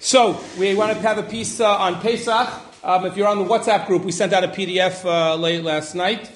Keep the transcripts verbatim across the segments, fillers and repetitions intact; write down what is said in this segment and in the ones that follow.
So, we want to have a piece uh, on Pesach. Um, if you're on the WhatsApp group, we sent out a P D F uh, late last night.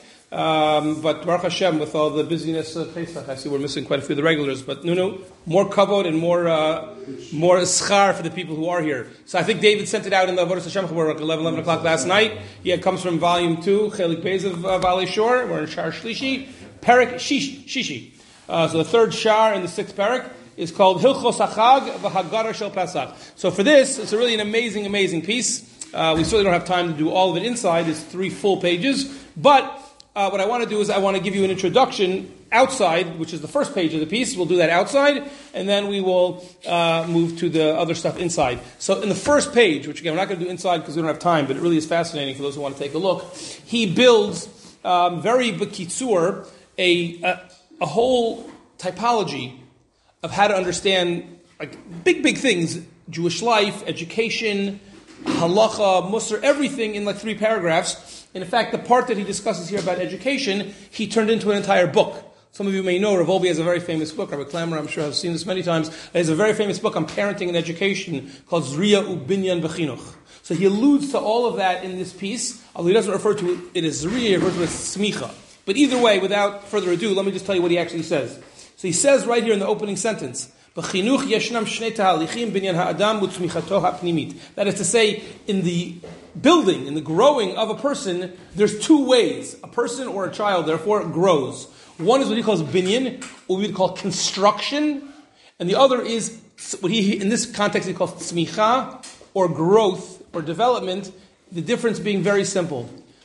Um, but Baruch Hashem, with all the busyness of Pesach, I see we're missing quite a few of the regulars. But no, no, more kavod and more uh, more schar for the people who are here. So I think David sent it out in the Avodas Hashem Chabur at eleven, eleven o'clock last night. Yeah, it comes from volume two, Chelik Beis of uh, Valley Shore. We're in Shar Shlishi, Perek Shishi. Shishi. Uh, so the third Shar in the sixth Perek is called Hilchos HaChag v'Hagara Shel Pesach. So for this, it's a really an amazing, amazing piece. Uh, we certainly don't have time to do all of it inside. It's three full pages. But uh, what I want to do is I want to give you an introduction outside, which is the first page of the piece. We'll do that outside, and then we will uh, move to the other stuff inside. So in the first page, which again, we're not going to do inside because we don't have time, but it really is fascinating for those who want to take a look. He builds um, very b'kitzur a, a, a whole typology of how to understand like big, big things, Jewish life, education, halacha, musar, everything in like three paragraphs. And in fact, the part that he discusses here about education, he turned into an entire book. Some of you may know, Rav Wolbe has a very famous book. Rabbi Klammer, I'm sure, has seen this many times. He has a very famous book on parenting and education called Zriya Ubinyan B'chinuch. So he alludes to all of that in this piece, although he doesn't refer to it as Zriya, he refers to it as Smicha. But either way, without further ado, let me just tell you what he actually says. So he says right here in the opening sentence, B'chinuch yeshnam shnei tahalichim binyan ha'adam u'tzmichato ha'pnimit. That is to say, in the building, in the growing of a person, there's two ways. A person or a child, therefore, grows. One is what he calls binyan, what we would call construction, and the other is what he, in this context, he calls tzmicha, or growth, or development, the difference being very simple.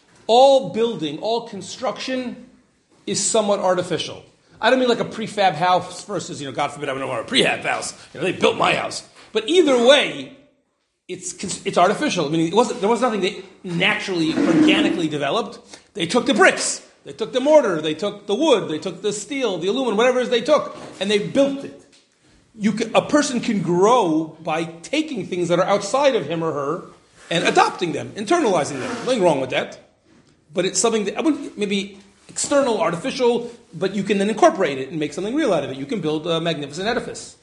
All building, all construction is somewhat artificial. I don't mean like a prefab house versus, you know, God forbid I don't want a prefab house. You know, they built my house. But either way, it's it's artificial. I mean, it wasn't, there was nothing that naturally, organically developed. They took the bricks, they took the mortar, they took the wood, they took the steel, the aluminum, whatever it is they took, and they built it. You can, a person can grow by taking things that are outside of him or her and adopting them, internalizing them. Nothing wrong with that. But it's something that I wouldn't maybe external, artificial, but you can then incorporate it and make something real out of it. You can build a magnificent edifice.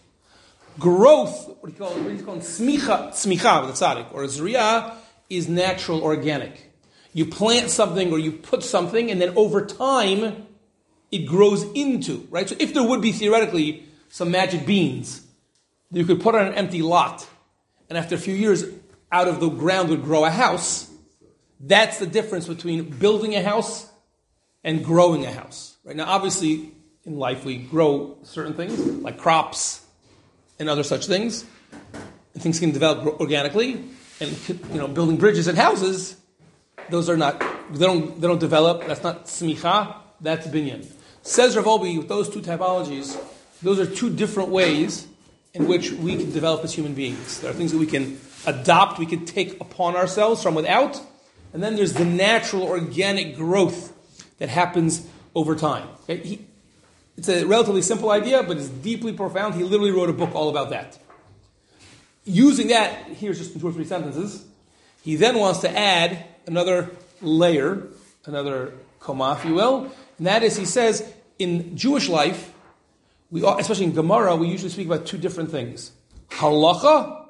Growth, what do you call it? What do you call it? Smicha, smicha with a tzaddik, or a zriyah, is natural, organic. You plant something or you put something, and then over time, it grows into, right? So if there would be theoretically some magic beans that you could put on an empty lot, and after a few years, out of the ground would grow a house, that's the difference between building a house and growing a house. Right now, obviously, in life we grow certain things, like crops and other such things. And things can develop organically. And, you know, building bridges and houses, those are not, they don't, they don't develop. That's not smicha, that's binyan. Says Rav Wolbe, with those two typologies, those are two different ways in which we can develop as human beings. There are things that we can adopt, we can take upon ourselves from without. And then there's the natural, organic growth that happens over time. Okay? He, it's a relatively simple idea, but it's deeply profound. He literally wrote a book all about that. Using that, here's just two or three sentences. He then wants to add another layer, another koma, if you will, and that is, he says, in Jewish life, we, especially in Gemara, we usually speak about two different things: halacha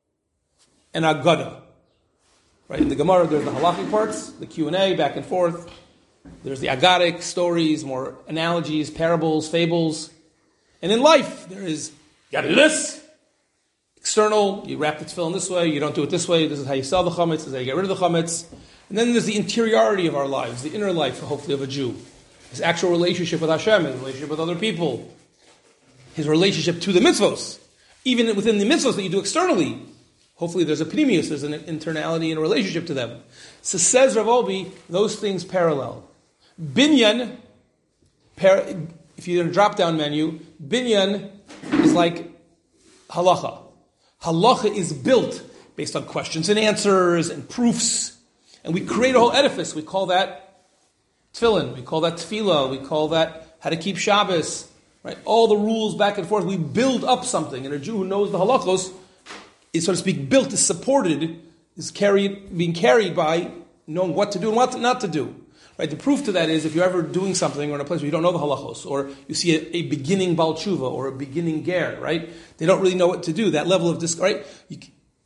and agada. Right, in the Gemara, there's the halachic parts, the Q and A, back and forth. There's the agadic stories, more analogies, parables, fables. And in life, there is, you gotta do this. External, you wrap the tefillin this way, you don't do it this way, this is how you sell the chametz, this is how you get rid of the chametz. And then there's the interiority of our lives, the inner life, hopefully, of a Jew. His actual relationship with Hashem, his relationship with other people, his relationship to the mitzvos. Even within the mitzvos that you do externally, hopefully there's a pnimius, there's an internality and a relationship to them. So says Rav Wolbe, those things parallel. Binyan, par- if you're in a drop-down menu, binyan is like halacha. Halacha is built based on questions and answers and proofs. And we create a whole edifice. We call that tefillin. We call that tefillah. We call that how to keep Shabbos. Right? All the rules back and forth. We build up something. And a Jew who knows the halachos is, so to speak, built, is supported, is carried, being carried by knowing what to do and what to, not to do. Right? The proof to that is if you're ever doing something or in a place where you don't know the halachos, or you see a, a beginning Baal Tshuva or a beginning ger, right? They don't really know what to do. That level of dis, right? You,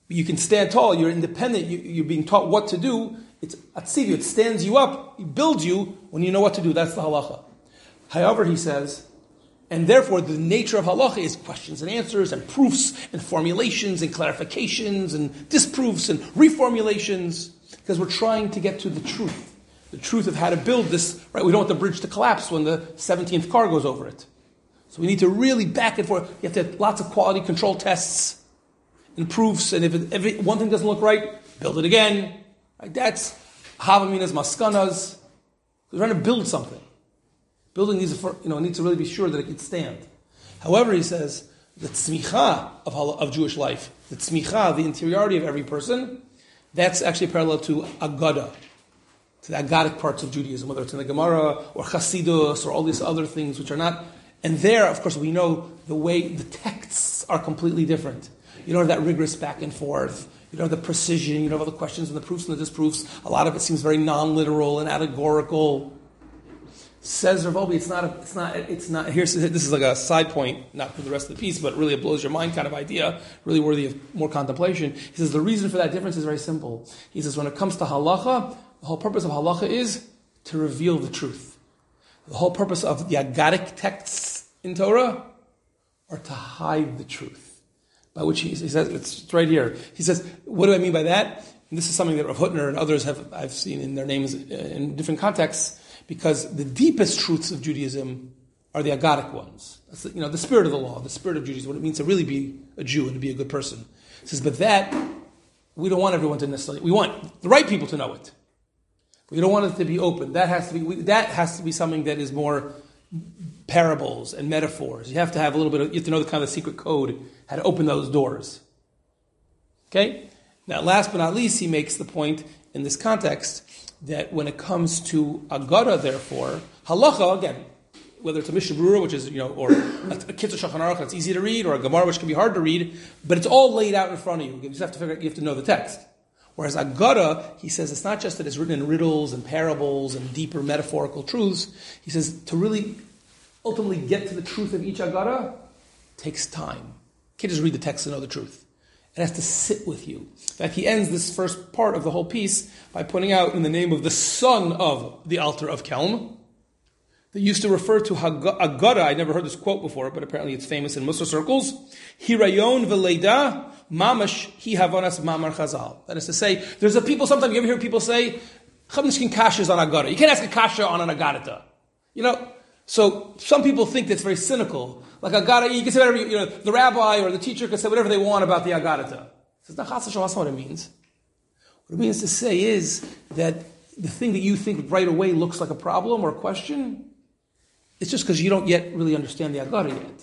You can stand tall, you're independent, you, you're being taught what to do. It's atzivu, it stands you up, it builds you when you know what to do. That's the halacha. However, he says, and therefore the nature of halacha is questions and answers and proofs and formulations and clarifications and disproofs and reformulations, because we're trying to get to the truth. The truth of how to build this, right? We don't want the bridge to collapse when the seventeenth car goes over it. So we need to really back and forth. You have to have lots of quality control tests and proofs, and if, it, if it, one thing doesn't look right, build it again. Right? That's havaminas maskanas. We're trying to build something. Building needs, you know, needs to really be sure that it can stand. However, he says the tzmicha of, of Jewish life, the tzmicha, the interiority of every person, that's actually parallel to agada, to the agadic parts of Judaism, whether it's in the Gemara or Chasidus or all these other things which are not. And there, of course, we know the way the texts are completely different. You don't have that rigorous back and forth. You don't have the precision. You don't have all the questions and the proofs and the disproofs. A lot of it seems very non-literal and allegorical. Says Rav Wolbe, it's not. A, it's not. It's not. Here's this is like a side point, not for the rest of the piece, but really a blows your mind kind of idea, really worthy of more contemplation. He says the reason for that difference is very simple. He says when it comes to halacha, the whole purpose of halacha is to reveal the truth. The whole purpose of the agadic texts in Torah are to hide the truth. By which he, he says, it's right here. He says, what do I mean by that? And this is something that Rav Hutner and others have I've seen in their names in different contexts, because the deepest truths of Judaism are the agadic ones. That's the, you know, the spirit of the law, the spirit of Judaism, what it means to really be a Jew and to be a good person. He says, but that, we don't want everyone to necessarily, we want the right people to know it. We don't want it to be open. That has to be, we, that has to be something that is more parables and metaphors. You have to have a little bit of, you have to know the kind of secret code, how to open those doors. Okay? Now, last but not least, he makes the point in this context that when it comes to agada, therefore, halacha, again, whether it's a Mishnah Berurah, which is, you know, or a, a Kitzur Shulchan Aruch that's easy to read, or a Gemara which can be hard to read, but it's all laid out in front of you. You just have to figure out, you have to know the text. Whereas agada, he says, it's not just that it's written in riddles and parables and deeper metaphorical truths. He says to really ultimately get to the truth of each agada takes time. You can't just read the text to know the truth. It has to sit with you. In fact, he ends this first part of the whole piece by pointing out in the name of the son of the Alter of Kelm. They used to refer to agada. I never heard this quote before, but apparently it's famous in Musar circles. Hirayon v'leida mamash hi havanas mamar chazal. That is to say, there's a people, sometimes you ever hear people say, Chavnishkin kasha is on agada. You can't ask a kasha on an agadata. You know, so some people think that's very cynical. Like agada, you can say whatever, you know, the rabbi or the teacher can say whatever they want about the agadata. It's not chas v'shalom, that's not what it means. What it means to say is that the thing that you think right away looks like a problem or a question, it's just because you don't yet really understand the agada yet.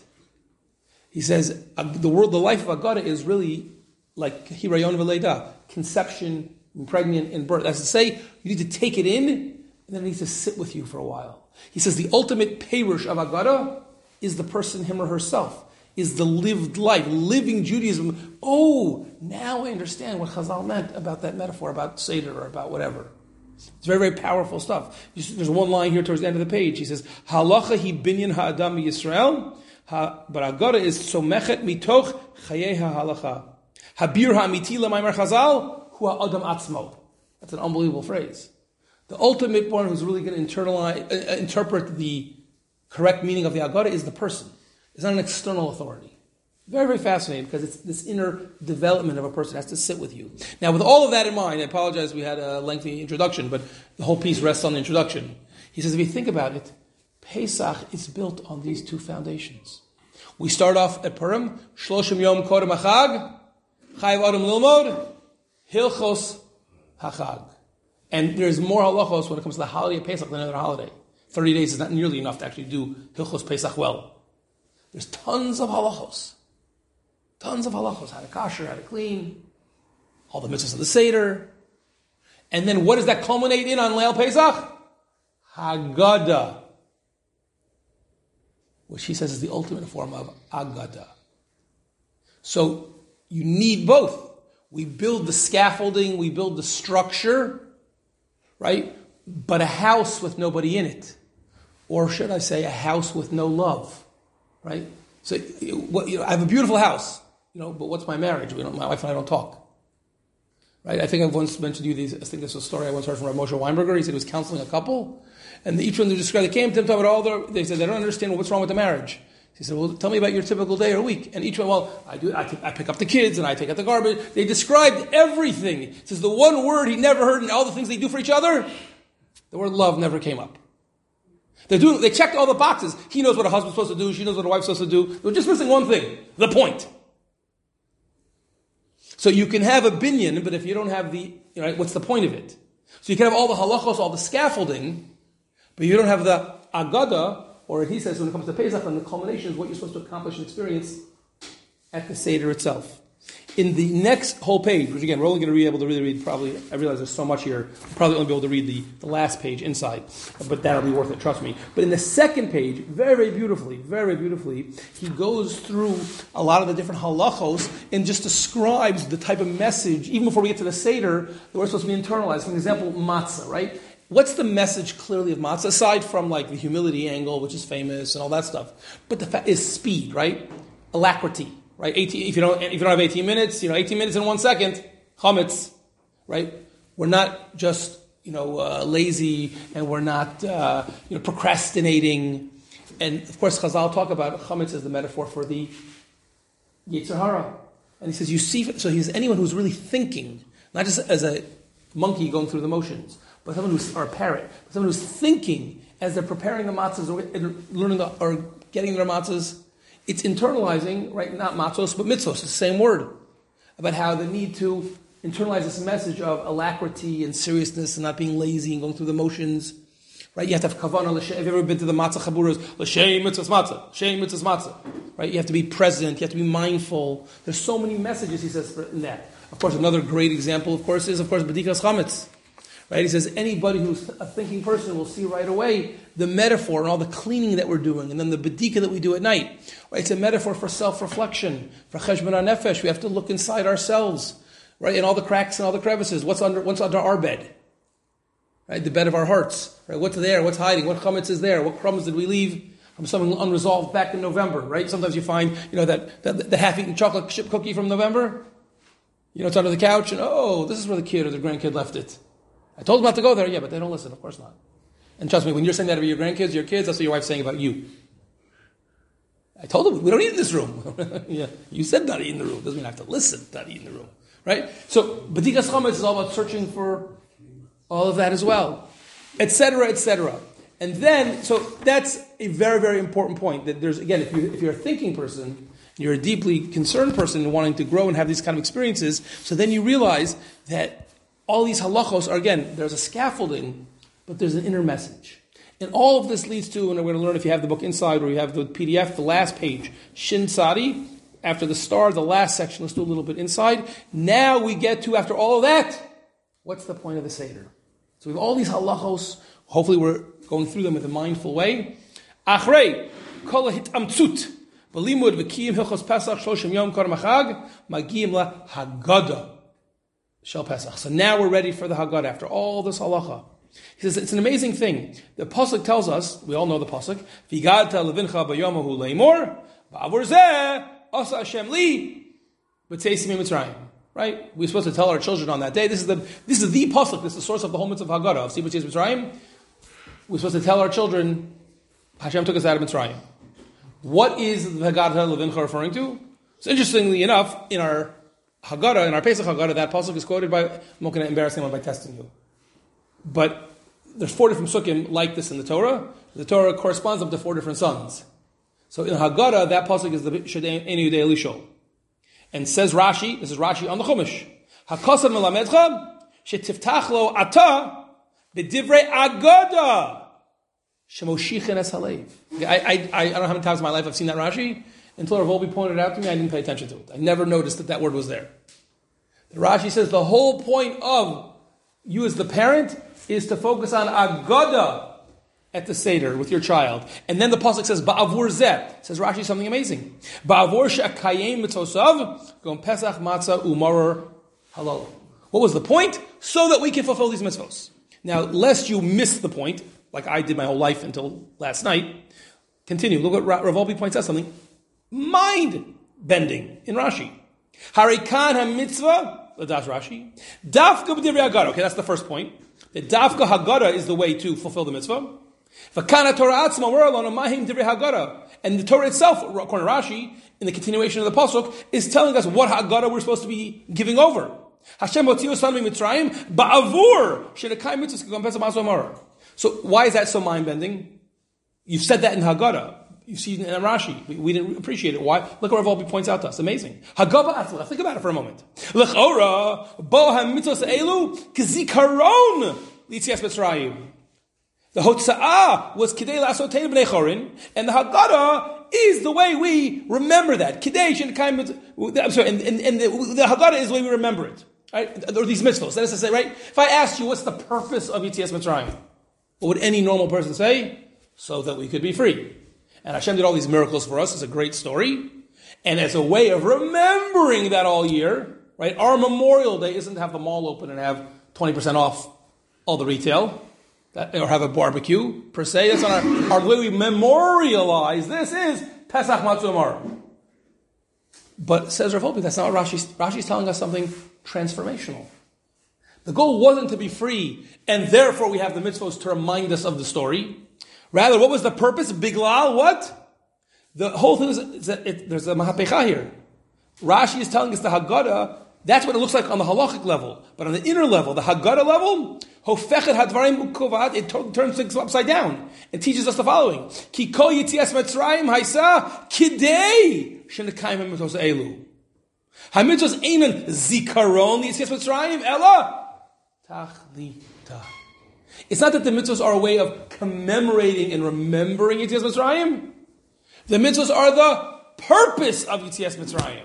He says the world, the life of agada is really like hirayon v'leida, conception, pregnant, and birth. That's to say, you need to take it in, and then it needs to sit with you for a while. He says the ultimate perush of agada is the person, him or herself, is the lived life, living Judaism. Oh, now I understand what Chazal meant about that metaphor, about Seder or about whatever. It's very, very powerful stuff. There's one line here towards the end of the page. He says, Halacha hi binyan ha'adam Yisrael, but agada is somechet mitoch chayei ha'halacha. Habir ha'amiti l'maimar Chazal, hu ha'adam atzmo. That's an unbelievable phrase. The ultimate one who's really going to internalize, uh, interpret the correct meaning of the agada is the person. It's not an external authority. Very, very fascinating because it's this inner development of a person has to sit with you. Now, with all of that in mind, I apologize we had a lengthy introduction, but the whole piece rests on the introduction. He says, if you think about it, Pesach is built on these two foundations. We start off at Purim, Shloshim Yom Kodem HaChag, Chayav Adam Lilmod, Hilchos HaChag. And there's more halachos when it comes to the holiday of Pesach than another holiday. Thirty days is not nearly enough to actually do Hilchos Pesach well. There's tons of halachos. Tons of halachos. How to kasher, how to clean. All the mitzvahs of the Seder. And then what does that culminate in on Leil Pesach? Haggadah. Which he says is the ultimate form of Aggadah. So you need both. We build the scaffolding, we build the structure, right? But a house with nobody in it. Or should I say a house with no love, right? So what, you know, I have a beautiful house, you know, but what's my marriage? We don't, my wife and I don't talk. Right? I think I've once mentioned to you these. I think this was a story I once heard from Rav Moshe Weinberger. He said he was counseling a couple, and each one they described, they came to him talking about all their. They said they don't understand what's wrong with the marriage. He said, "Well, tell me about your typical day or week." And each one, well, I do. I, t- I pick up the kids and I take out the garbage. They described everything. He says the one word he never heard in all the things they do for each other, the word love never came up. They're doing. They checked all the boxes. He knows what a husband's supposed to do. She knows what a wife's supposed to do. They were just missing one thing: the point. So you can have a binyan, but if you don't have the, you know, what's the point of it? So you can have all the halachos, all the scaffolding, but you don't have the agada, or he says when it comes to Pesach, and the culmination is what you're supposed to accomplish and experience at the Seder itself. In the next whole page, which again, we're only going to be able to really read, probably, I realize there's so much here, we'll probably only be able to read the, the last page inside, but that'll be worth it, trust me. But in the second page, very, very beautifully, very, very beautifully, he goes through a lot of the different halachos and just describes the type of message, even before we get to the Seder, that we're supposed to be internalized. For example, matzah, right? What's the message clearly of matzah, aside from like the humility angle, which is famous and all that stuff? But the fact is speed, right? Alacrity. Right, eighteen, if you don't, if you don't have eighteen minutes, you know, eighteen minutes in one second, chametz, right? We're not just, you know, uh, lazy, and we're not, uh, you know, procrastinating. And of course, Chazal talk about chametz as the metaphor for the Yetzer Hara. And he says, you see, so he's anyone who's really thinking, not just as a monkey going through the motions, but someone who's, or a parrot, but someone who's thinking as they're preparing the matzahs or learning the, or getting their matzahs. It's internalizing, right, not matzos, but mitzvos, it's the same word, about how the need to internalize this message of alacrity and seriousness and not being lazy and going through the motions, right? You have to have kavanah, have you ever been to the matzah chaburas? L'shem mitzvos matzah, l'shem mitzvos matzah, right? You have to be present, you have to be mindful. There's so many messages, he says, in that. Of course, another great example, of course, is, of course, b'dikas chametz. Right? He says anybody who's a thinking person will see right away the metaphor and all the cleaning that we're doing, and then the bedika that we do at night. Right? It's a metaphor for self-reflection, for cheshbon hanefesh. We have to look inside ourselves, right? And all the cracks and all the crevices. What's under what's under our bed? Right? The bed of our hearts. Right? What's there? What's hiding? What chametz is there? What crumbs did we leave from something unresolved back in November? Right? Sometimes you find, you know, that, that the half-eaten chocolate chip cookie from November. You know, it's under the couch, and oh, this is where the kid or the grandkid left it. I told them not to go there, yeah, but they don't listen, of course not. And trust me, when you're saying that about your grandkids, your kids, that's what your wife's saying about you. I told them, we don't eat in this room. Yeah, you said not eat in the room. Doesn't mean I have to listen, not eat in the room. Right? So, b'dikas chametz is all about searching for all of that as well. Etc., et cetera. And then, so that's a very, very important point, that there's, again, if, you, if you're a thinking person, you're a deeply concerned person and wanting to grow and have these kind of experiences, so then you realize that all these halachos are, again, there's a scaffolding, but there's an inner message. And all of this leads to, and we're going to learn if you have the book inside or you have the P D F, the last page, Shin Sadi, after the star, the last section, let's do a little bit inside. Now we get to, after all of that, what's the point of the Seder? So we have all these halachos, hopefully we're going through them in a mindful way. Achrei, kol hitamtzut, b'limud v'kiyim hilchos Pesach, shloshim yom kor machag, magiyim la haggadah. Shel Pesach. So now we're ready for the Haggadah after all this halacha. He says it's an amazing thing. The pasuk tells us, we all know the pasuk, V'gadta levincha b'yomahu leimor, ba'avur zeh asa Hashem li b'tzeisim mitzrayim. Right? We're supposed to tell our children on that day. This is the this is the pasuk. This is the source of the whole mitzvah of Haggadah of Sibut Mitzrayim. We're supposed to tell our children, Hashem took us out of Mitzrayim. What is the V'gadta levincha referring to? So interestingly enough, in our Haggadah, in our Pesach Haggadah, that pasuk is quoted by, I'm not going to embarrass anyone by testing you. But there's four different sukkim like this in the Torah. The Torah corresponds them to four different sons. So in Haggadah, that pasuk is the Shadei Enu Yudei Elisho. And says Rashi, this is Rashi on the Chumash, HaKosad melamedcha, shetiftach lo ata, b'divrei Haggadah, shemoshichen es halev. I, I, I don't know how many times in my life I've seen that Rashi. Until Rav Wolbe pointed it out to me, I didn't pay attention to it. I never noticed that that word was there. The Rashi says the whole point of you as the parent is to focus on Haggadah at the Seder with your child. And then the pasuk says, Ba'avur zeh. Says Rashi something amazing. Ba'avur she'akayim mitzosav, gom pesach matzah umaror halal. What was the point? So that we can fulfill these mitzvos. Now, lest you miss the point, like I did my whole life until last night, continue. Look what Rav Wolbe points out something mind-bending in Rashi. Harikan ha-mitzvah Ladas Rashi. Dafka b'divrei Haggadah. Okay, that's the first point. The Dafka Haggadah is the way to fulfill the mitzvah. V'kana Torah atzma, we're alone on Mahim divrei Haggadah. And the Torah itself, according to Rashi, in the continuation of the pasuk, is telling us what Haggadah we're supposed to be giving over. Hashem hotziu osanu mitzrayim ba'avur she'nekayim mitzvahs k'gam pesach ma'aseh amara. So why is that so mind-bending? You've said that in Haggadah. You see it in Rashi. We, we didn't appreciate it. Why? Look what Rav Wolbe points out to us. Amazing. Haggadah atzma. Think about it for a moment. L'chora bo hamitzvos elu k'zikaron l'yitzias mitzrayim. The Hotza'ah was Kidei La'asotei B'nei Chorin, and the Haggadah is the way we remember that. Kidei Shenekayim, I'm sorry, and, and, and the, the Haggadah is the way we remember it. Right? Or these mitzvahs. That is to say, right? If I asked you what's the purpose of Yitzias Mitzrayim, what would any normal person say? So that we could be free. And Hashem did all these miracles for us. It's a great story. And as a way of remembering that all year, right? Our Memorial Day isn't to have the mall open and have twenty percent off all the retail. That, or have a barbecue, per se. That's on our, our way we memorialize. This is Pesach Matzah Amar. But says Rav Wolbe, that's not what Rashi's, Rashi's telling us something transformational. The goal wasn't to be free, and therefore we have the mitzvahs to remind us of the story. Rather, what was the purpose? Biglal, what? The whole thing is, is that it, there's a mahapecha here. Rashi is telling us the Haggadah, that's what it looks like on the halachic level. But on the inner level, the Haggadah level, Hofechet hadvarim ukovat, it t- turns things upside down. It teaches us the following. Ki kol yitzias Mitzrayim haisa kidei shenekayim mitzvos elu. Hamitzvos einan zikaron yitzias Mitzrayim ela tachlita. It's not that the mitzvahs are a way of commemorating and remembering Yitzias Mitzrayim. The mitzvahs are the purpose of Yitzias Mitzrayim.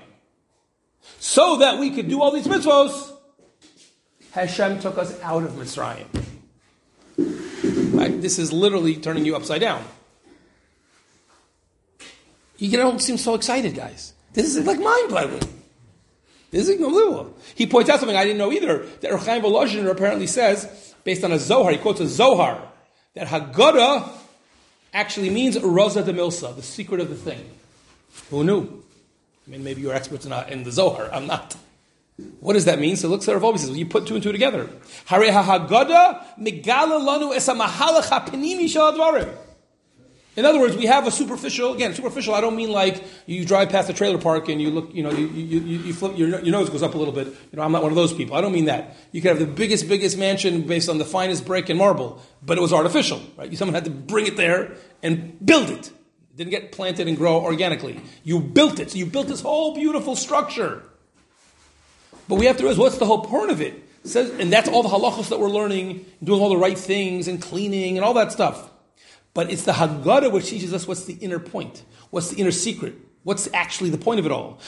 So that we could do all these mitzvahs, Hashem took us out of Mitzrayim. Right? This is literally turning you upside down. You don't seem so excited, guys. This is like mind-blowing. This is unbelievable. He points out something I didn't know either. That Reb Chaim Volozhin apparently says, based on a Zohar, he quotes a Zohar, that Haggadah actually means Rosa de Milsa, the secret of the thing. Who knew? I mean, maybe you're experts in, in the Zohar. I'm not. What does that mean? So look, Rav Wolbe says, well, you put two and two together. Hare Haggadah megala lanu es hamahalach hapnimi shel hadvarim. In other words, we have a superficial, again, superficial, I don't mean like you drive past a trailer park and you look, you know, you, you, you, you flip, your, your nose goes up a little bit. You know, I'm not one of those people. I don't mean that. You could have the biggest, biggest mansion based on the finest brick and marble, but it was artificial, right? Someone had to bring it there and build it. It didn't get planted and grow organically. You built it. So you built this whole beautiful structure. But we have to realize, what's the whole point of it? It says, and that's all the halachos that we're learning, doing all the right things and cleaning and all that stuff. But it's the Haggadah which teaches us what's the inner point, what's the inner secret, what's actually the point of it all.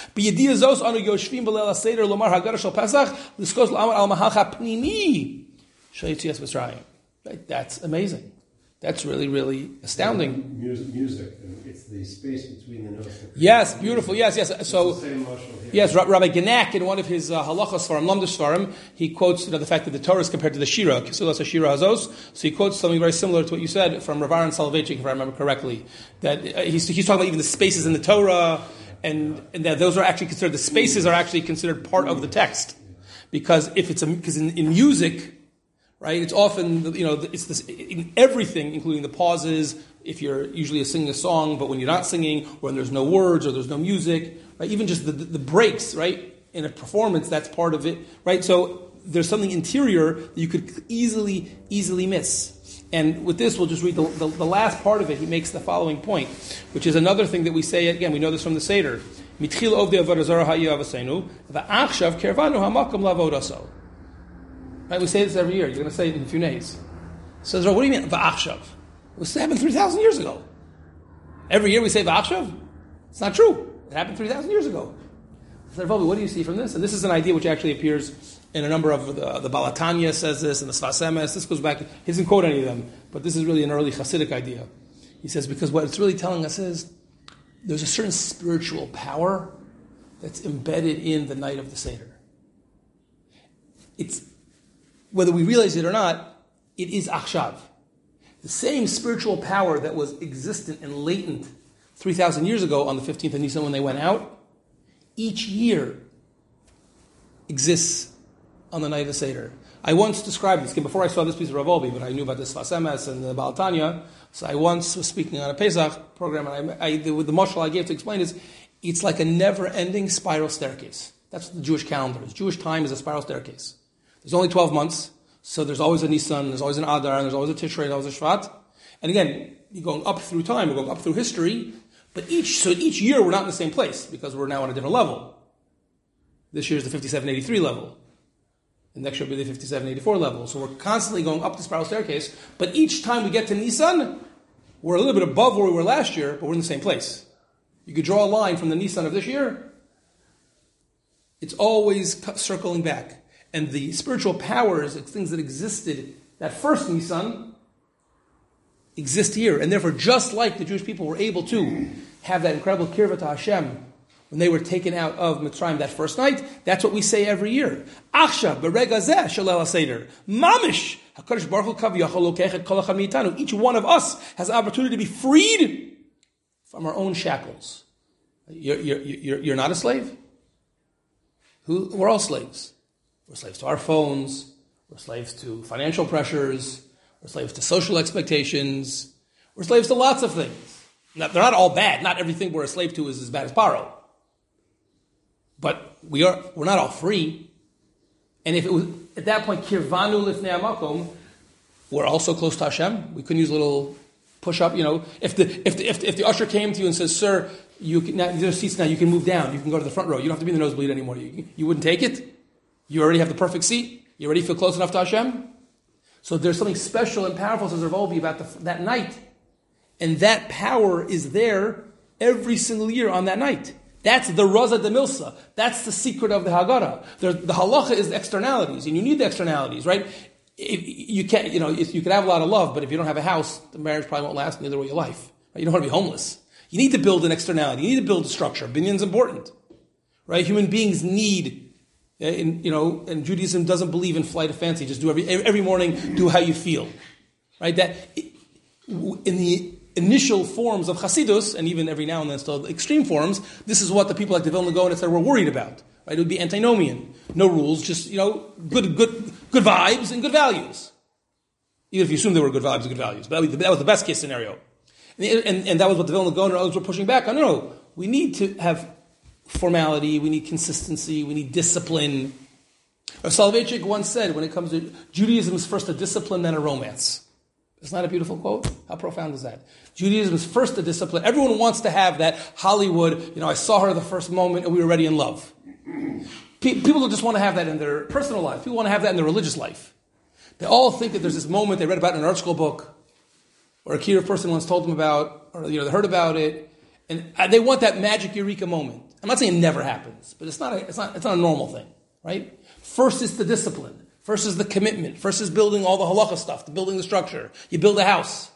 Right? That's amazing. That's really, really astounding. Music, music, it's the space between the notes. Yes, beautiful. Yes, yes. So, yes, Rabbi Genack, in one of his uh, halachas svarim, lamdish svarim, he quotes, you know, the fact that the Torah is compared to the Shira, Kisilas Shira Hazos. So he quotes something very similar to what you said from Rav Aaron Soloveitchik, if I remember correctly. That uh, he's, he's talking about even the spaces in the Torah, and, and that those are actually considered, the spaces are actually considered part of the text, because if it's a, because in, in music. Right? It's often, you know, it's this, in everything, including the pauses, if you're usually singing a song, but when you're not singing, or when there's no words, or there's no music, right? Even just the, the breaks, right? In a performance, that's part of it, right? So there's something interior that you could easily, easily miss. And with this, we'll just read the, the, the last part of it. He makes the following point, which is another thing that we say, again, we know this from the Seder. Mitchil ovdei avodah zarah ha'yu avosenu, va'achshav kervanu ha'makom la'avodaso. Right, we say this every year. You're going to say it in a few days. Says, what do you mean, va'achshav? It was happened three thousand years ago. Every year we say va'achshav? It's not true. It happened three thousand years ago. Says, what do you see from this? And this is an idea which actually appears in a number of, the, the Baal HaTanya says this, and the Sfas Emes. This goes back, he doesn't quote any of them, but this is really an early Hasidic idea. He says, because what it's really telling us is, there's a certain spiritual power that's embedded in the night of the Seder. It's, whether we realize it or not, it is achshav. The same spiritual power that was existent and latent three thousand years ago on the fifteenth of Nisan when they went out, each year exists on the night of the Seder. I once described this, before I saw this piece of Rav Wolbe, but I knew about the Sfas Emes and the Baal Tanya, so I once was speaking on a Pesach program, and I, I, the, the mashal I gave to explain is, it's like a never-ending spiral staircase. That's what the Jewish calendar is. Jewish time is a spiral staircase. There's only twelve months, so there's always a Nisan, there's always an Adar, and there's always a Tishrei, there's always a Shvat. And again, you're going up through time, we're going up through history, but each so each year we're not in the same place, because we're now on a different level. This year is the fifty-seven eighty-three level. The next year will be the fifty-seven eighty-four level. So we're constantly going up the spiral staircase, but each time we get to Nisan, we're a little bit above where we were last year, but we're in the same place. You could draw a line from the Nisan of this year. It's always circling back. And the spiritual powers, things that existed that first Nisan, exist here. And therefore, just like the Jewish people were able to have that incredible kirva to Hashem when they were taken out of Mitzrayim that first night, that's what we say every year. Achshav berega zeh shalel haseder. Mamish. HaKadosh Baruch Hu kav yachol lokech kol echad meitanu. Each one of us has the opportunity to be freed from our own shackles. You're, you're, you're, you're not a slave? Who, we're all slaves. We're slaves to our phones. We're slaves to financial pressures. We're slaves to social expectations. We're slaves to lots of things. Now, they're not all bad. Not everything we're a slave to is as bad as Paro. But we are, we're not all free. And if it was, at that point, kirvanu lifnei hamakom, we're also close to Hashem. We couldn't use a little push-up, you know. If the, if the, if the, if the usher came to you and says, sir, you can, now, there's seats now, you can move down. You can go to the front row. You don't have to be in the nosebleed anymore. You, you wouldn't take it? You already have the perfect seat? You already feel close enough to Hashem? So there's something special and powerful, says Rav Wolbe, about the, that night. And that power is there every single year on that night. That's the Raza de Milsa. That's the secret of the Haggadah. The, the halacha is the externalities, and you need the externalities, right? If, you can't, you know, if you can have a lot of love, but if you don't have a house, the marriage probably won't last, neither will your life. Right? You don't want to be homeless. You need to build an externality. You need to build a structure. Binyan's important, right? Human beings need, in, you know, and Judaism doesn't believe in flight of fancy. Just do every every morning, do how you feel, right? That in the initial forms of Hasidus, and even every now and then still extreme forms, this is what the people like the Vilna Gaon et cetera were worried about. Right? It would be antinomian. No rules, just, you know, good good good vibes and good values. Even if you assume there were good vibes and good values. But that was the, that was the best case scenario. And, and, and that was what the Vilna Gaon and others were pushing back on. No, no, we need to have formality, we need consistency, we need discipline. Soloveitchik once said, when it comes to Judaism is first a discipline, then a romance. Isn't that a beautiful quote? How profound is that? Judaism is first a discipline. Everyone wants to have that Hollywood, you know, I saw her the first moment and we were already in love. Pe- people don't just want to have that in their personal life. People want to have that in their religious life. They all think that there's this moment they read about in an art school book, or a Kiruv person once told them about, or you know, they heard about it, and they want that magic eureka moment. I'm not saying it never happens, but it's not a, it's not, it's not a normal thing, right? First is the discipline. First is the commitment. First is building all the halacha stuff, the building the structure. You build a house.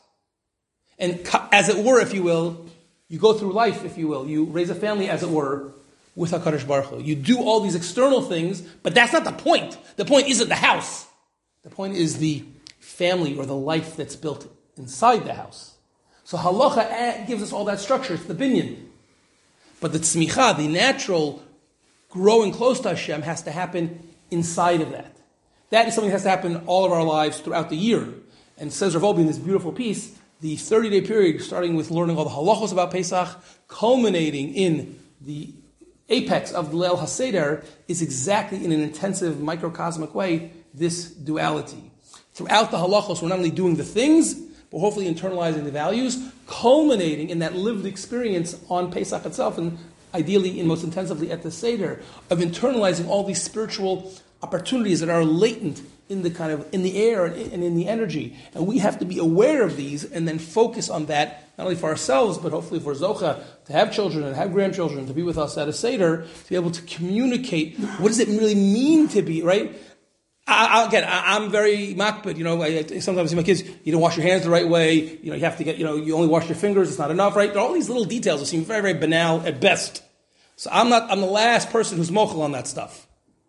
And as it were, if you will, you go through life, if you will. You raise a family, as it were, with HaKadosh Baruch Hu. You do all these external things, but that's not the point. The point isn't the house. The point is the family or the life that's built inside the house. So halacha gives us all that structure. It's the binyan. But the tzmicha, the natural growing close to Hashem, has to happen inside of that. That is something that has to happen all of our lives throughout the year. And says Rav Wolbe in this beautiful piece, the thirty-day period, starting with learning all the halachos about Pesach, culminating in the apex of the Leil HaSeder, is exactly in an intensive, microcosmic way, this duality. Throughout the halachos, we're not only doing the things, but hopefully internalizing the values, culminating in that lived experience on Pesach itself, and ideally and most intensively at the Seder, of internalizing all these spiritual opportunities that are latent in the kind of in the air and in the energy, and we have to be aware of these and then focus on that, not only for ourselves but hopefully for Zocha to have children and have grandchildren to be with us at a Seder, to be able to communicate what does it really mean to be right. I, I, again, I, I'm very makbid. You know, I, I sometimes see my kids. You don't wash your hands the right way. You know, you have to get. You know, you only wash your fingers. It's not enough, right? There are all these little details that seem very, very banal at best. So I'm not. I'm the last person who's mochel on that stuff.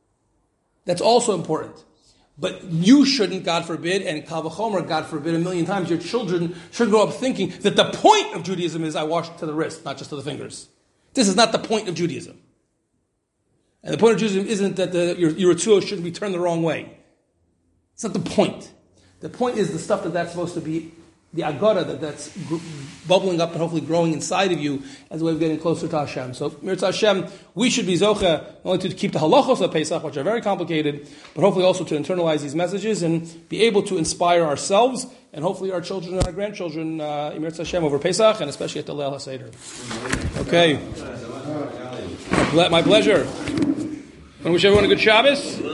That's also important. But you shouldn't, God forbid, and Kal V'chomer, God forbid, a million times, your children should grow up thinking that the point of Judaism is I wash to the wrist, not just to the fingers. This is not the point of Judaism. And the point of Judaism isn't that the, your, your Ritzuah shouldn't be turned the wrong way. It's not the point. The point is the stuff that that's supposed to be, the agara that that's gr- bubbling up and hopefully growing inside of you as a way of getting closer to Hashem. So, Mirza Hashem, we should be zocha not only to keep the halachos of Pesach, which are very complicated, but hopefully also to internalize these messages and be able to inspire ourselves and hopefully our children and our grandchildren, uh, Mirza Hashem, over Pesach and especially at the Leil HaSeder. Okay. My pleasure. I wish everyone a good Shabbos.